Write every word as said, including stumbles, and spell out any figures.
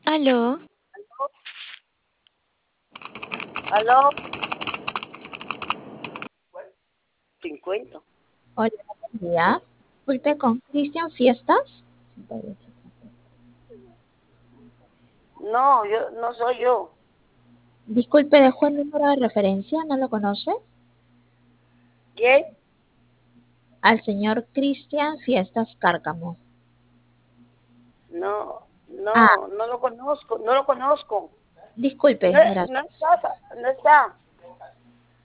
Aló, ¿Aló? Cincuenta. Hola, buen día. Disculpe, con Cristian Fiestas. No, yo no soy yo. Disculpe, dejó el número de referencia, ¿no lo conoce? ¿Quién? Al señor Cristian Fiestas Cárcamo. No, Ah, no, no lo conozco, no lo conozco. disculpe, No, no gracias. está, no está.